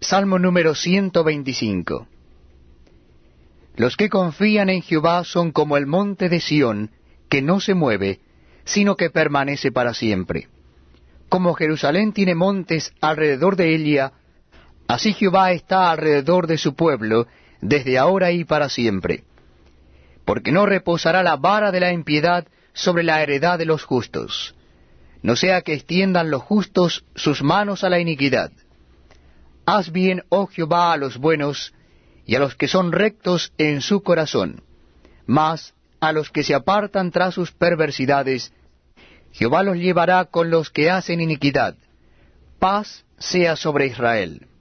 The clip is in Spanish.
Salmo número 125. Los que confían en Jehová son como el monte de Sión, que no se mueve, sino que permanece para siempre. Como Jerusalén tiene montes alrededor de ella, así Jehová está alrededor de su pueblo, desde ahora y para siempre. Porque no reposará la vara de la impiedad sobre la heredad de los justos, no sea que extiendan los justos sus manos a la iniquidad. Haz bien, oh Jehová, a los buenos, y a los que son rectos en su corazón. Mas a los que se apartan tras sus perversidades, Jehová los llevará con los que hacen iniquidad. Paz sea sobre Israel.